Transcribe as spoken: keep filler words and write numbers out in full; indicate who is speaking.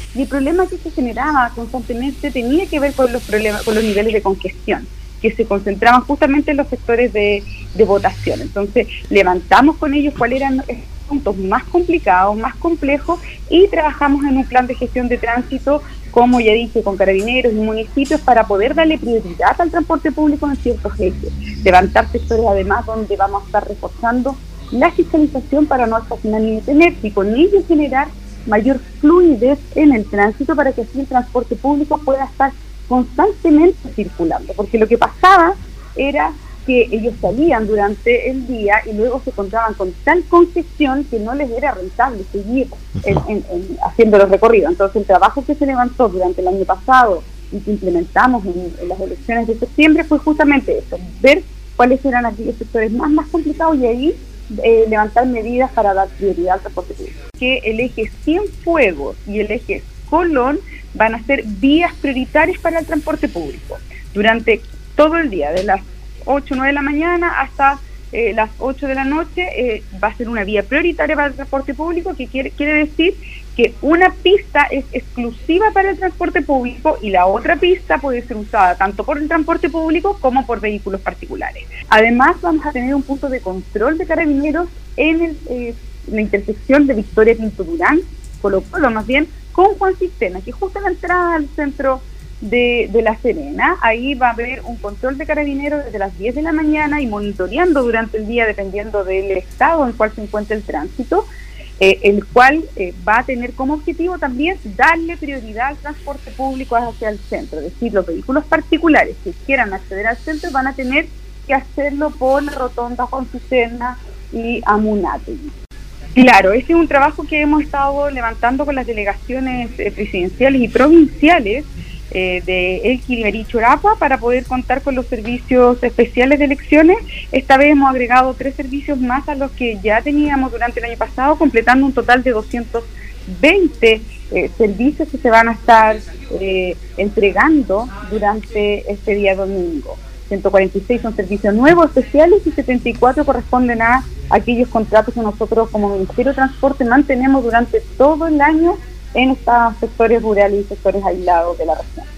Speaker 1: y el problema que se generaba constantemente tenía que ver con los problemas, con los niveles de congestión, que se concentraban justamente en los sectores de, de votación. Entonces, levantamos con ellos cuáles eran los puntos más complicados, más complejos, y trabajamos en un plan de gestión de tránsito, como ya dije, con carabineros y municipios, para poder darle prioridad al transporte público en ciertos ejes. Levantar sectores, además, donde vamos a estar reforzando la fiscalización para no asesinar ni detener, y con ello generar mayor fluidez en el tránsito, para que así el transporte público pueda estar constantemente circulando, porque lo que pasaba era que ellos salían durante el día y luego se encontraban con tal congestión que no les era rentable seguir en, en, en haciendo los recorridos. Entonces, el trabajo que se levantó durante el año pasado y que implementamos en, en las elecciones de septiembre fue justamente eso, ver cuáles eran aquellos sectores más, más complicados, y ahí eh, levantar medidas para dar prioridad al transporte público. Que el eje Cienfuegos y el eje Colón van a ser vías prioritarias para el transporte público durante todo el día, de las ocho o nueve de la mañana hasta eh, las ocho de la noche. Eh, va a ser una vía prioritaria para el transporte público, que quiere, quiere decir que una pista es exclusiva para el transporte público y la otra pista puede ser usada tanto por el transporte público como por vehículos particulares. Además, vamos a tener un punto de control de carabineros en el, eh, la intersección de Victoria Pinto Durán, Colo Colo más bien, con Juan Cisterna, que justo a la entrada al centro de, de La Serena. Ahí va a haber un control de carabineros desde las diez de la mañana y monitoreando durante el día, dependiendo del estado en el cual se encuentra el tránsito, eh, el cual eh, va a tener como objetivo también darle prioridad al transporte público hacia el centro. Es decir, los vehículos particulares que quieran acceder al centro van a tener que hacerlo por la rotonda Juan Cisterna y Amunátegui. Claro, ese es un trabajo que hemos estado levantando con las delegaciones eh, presidenciales y provinciales eh, de Elqui, Ibarí y Chorapa, para poder contar con los servicios especiales de elecciones. Esta vez hemos agregado tres servicios más a los que ya teníamos durante el año pasado, completando un total de doscientos veinte eh, servicios que se van a estar eh, entregando durante este día domingo. ciento cuarenta y seis son servicios nuevos especiales y setenta y cuatro corresponden a aquellos contratos que nosotros como Ministerio de Transporte mantenemos durante todo el año en estos sectores rurales y sectores aislados de la región.